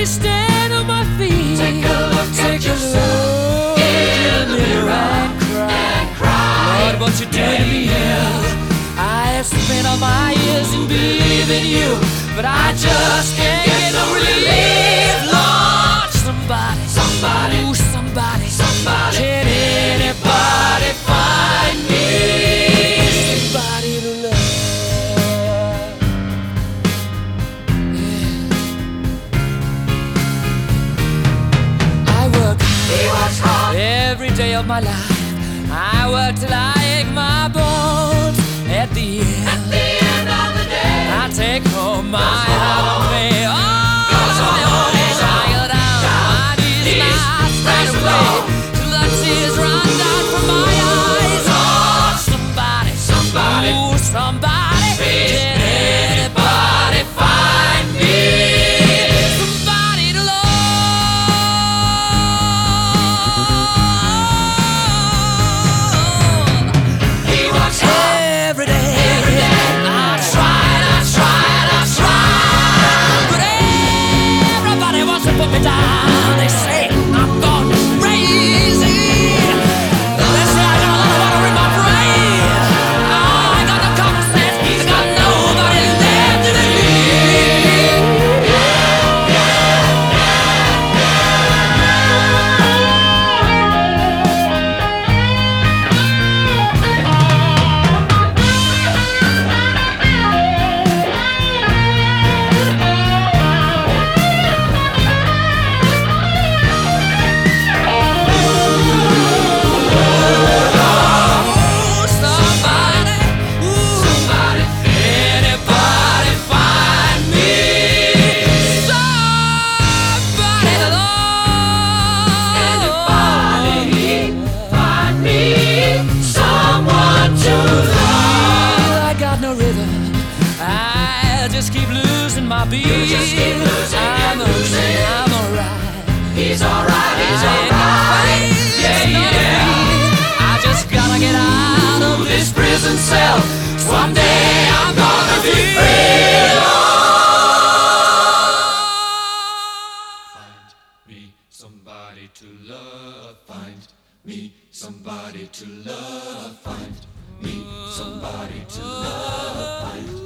me stand on my feet. Take a look at yourself in the mirror and cry. Lord, what you did to me. I have spent all my years in believing you, but I just can't get no relief. Lord, somebody, ooh, somebody, can anybody find me somebody to love? Yeah. I work hard every day of my life. I work till I ache my bones. At the end of the day, I take home my heart on me. Tired out, my knees lie straight away till the tears run down from my eyes. Oh, somebody, ooh, somebody, can anybody find me somebody to love? He works hard every day. I try, but everybody wants to put me down. They say I'm gone crazy. They say I got a lot of water in my brain. I got no common sense. I got nobody left to believe. Just keep losing my beat. You just keep losing and losing. I'm alright. He's alright, he's I ain't alright. afraid, Yeah, it's not yeah. me. I just gotta get out of this prison cell. Someday I'm gonna be free. Find me somebody to love. Find me somebody to love. Find me somebody to love. Find